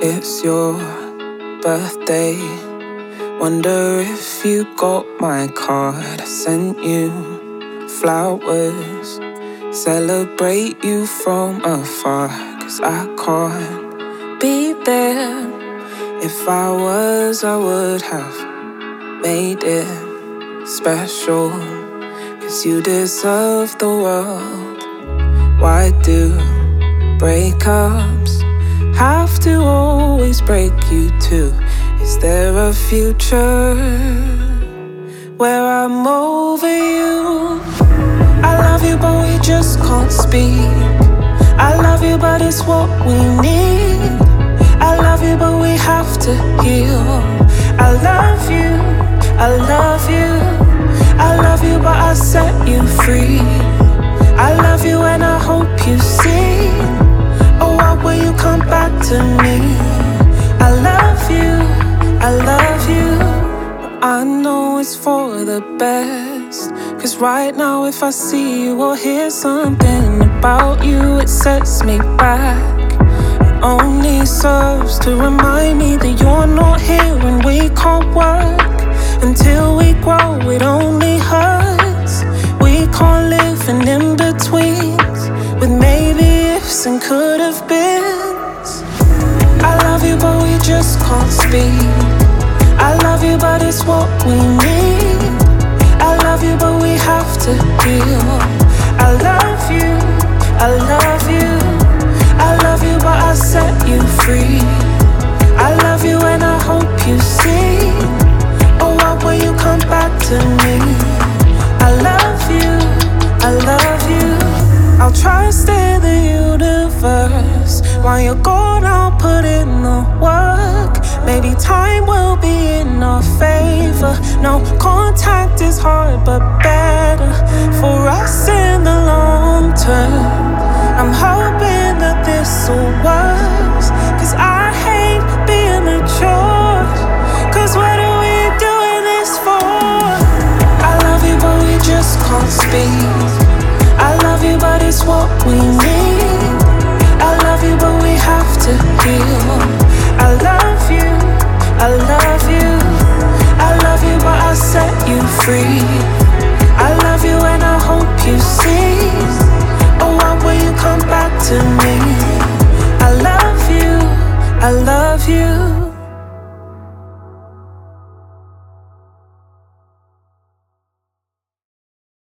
It's your birthday. Wonder if you got my card. I sent you flowers. Celebrate you from afar. 'Cause I can't be there. If I was, I would have made it special. 'Cause you deserve the world. Why do breakups have to always break you too? Is there a future where I'm over you? I love you but we just can't speak. I love you but it's what we need. I love you but we have to heal. I love you, I love you. I love you but I set you free. I love you and I hope you see. Oh, why will you come back to me? I love you, I love you. But I know it's for the best. 'Cause right now if I see you or hear something about you, it sets me back. It only serves to remind me that you're not here and we can't work. Until we grow, it only hurts. We can't live in in-betweens with maybe ifs and could have beens. I love you but we just can't speak. I love you but it's what we need. I love you but we have to heal. I love you, I love you. I love you but I set you free. I love you and I hope you see. Oh, why will you come back to me? I love you, I love you. I'll try to stay in the universe. While you're gone, I'll put in the work. Maybe time will be in our favor. No contact is hard, but better for us in the long term. I'm hoping that this will work.